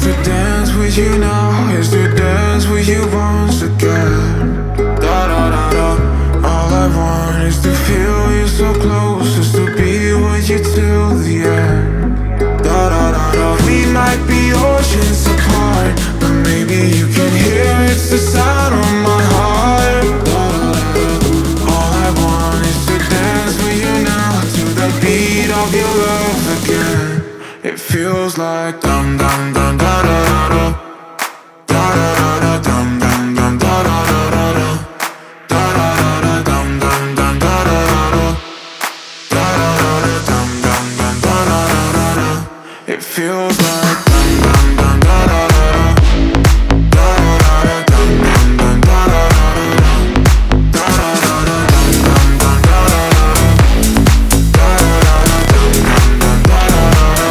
to dance with you now, is to dance with you once again. Da da da da. All I want is to feel you so close, is to be with you till the end. Da da da da. We might be oceans apart, but maybe you can hear it's the sound of my heart. Da da da da. All I want is to dance with you now, to the beat of your love again. It feels like dum dum dum da da da da. Da da da da dum dum dum da da da da da. Da da da da dum dum dum da da da da. Da da da da dum dum dum da da da da da. It feels like dum dum dum da da da da. Da da da da dum dum dum da da da da da. Da da da da dum dum dum da da da da. Da da da da dum dum dum da da da da.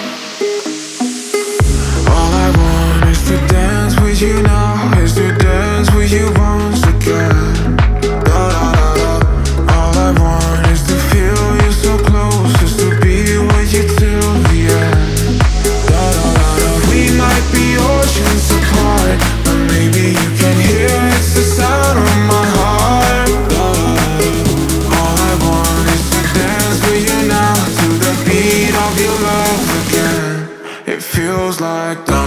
All I want is to dance with you now, is to dance with you once again. Da da da da. All I want is to feel you so close, is to be with you till the end. Da da da da. We might be oceans apart, but maybe you can hear it's the sound of my heart. Da da da da. All I want is to dance with you now, to the beat of your love again. It feels like